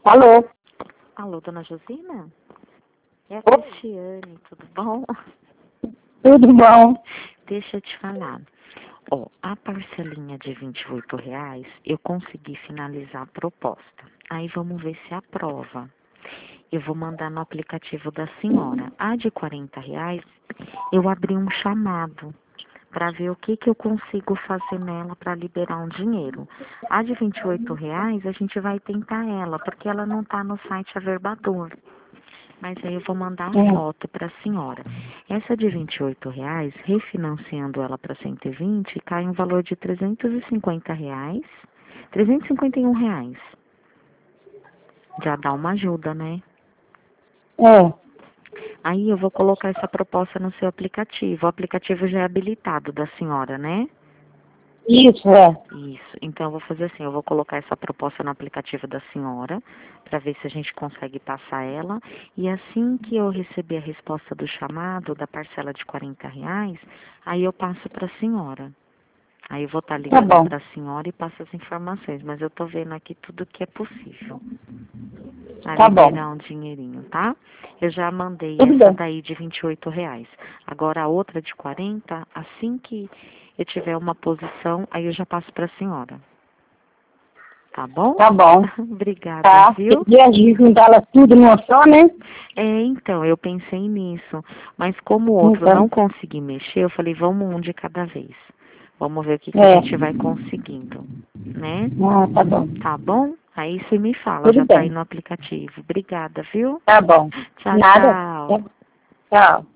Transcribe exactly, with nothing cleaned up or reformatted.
Alô? Alô, dona Josina? É a Oi. Cristiane, tudo bom? Tudo bom? Deixa eu te falar. Ó, a parcelinha de vinte e oito reais, eu consegui finalizar a proposta. Aí vamos ver se aprova. Eu vou mandar no aplicativo da senhora. A de quarenta reais, eu abri um chamado para ver o que, que eu consigo fazer nela para liberar um dinheiro. A de vinte e oito reais, a gente vai tentar ela, porque ela não está no site Averbador. Mas aí eu vou mandar a É. foto para a senhora. Essa de vinte e oito reais, refinanciando ela para cento e vinte, cai um valor de trezentos e cinquenta reais. trezentos e cinquenta e um reais. Já dá uma ajuda, né? É. Aí eu vou colocar essa proposta no seu aplicativo. O aplicativo já é habilitado da senhora, né? Isso, é. Isso. Então eu vou fazer assim, eu vou colocar essa proposta no aplicativo da senhora, para ver se a gente consegue passar ela. E assim que eu receber a resposta do chamado, da parcela de quarenta reais, aí eu passo para a senhora. Aí eu vou estar Tá ligando bom. para a senhora e passo as informações. Mas eu tô vendo aqui tudo que é possível. A Tá bom. liberar um dinheirinho, tá? Eu já mandei Tudo essa bem. daí de vinte e oito reais. Agora a outra de quarenta, assim que eu tiver uma posição, aí eu já passo para a senhora. Tá bom? Tá bom. Obrigada, Tá. viu? E a gente juntá-la tudo numa só, né? É, então, eu pensei nisso. Mas como o outro Então. não consegui mexer, eu falei, vamos um de cada vez. Vamos ver o que, que a É. gente vai conseguindo, né? Ah, tá bom. Tá bom? Aí você me fala, Tudo já tá aí bem. no aplicativo. Obrigada, viu? Tá bom. Tchau, Nada. tchau. Tchau.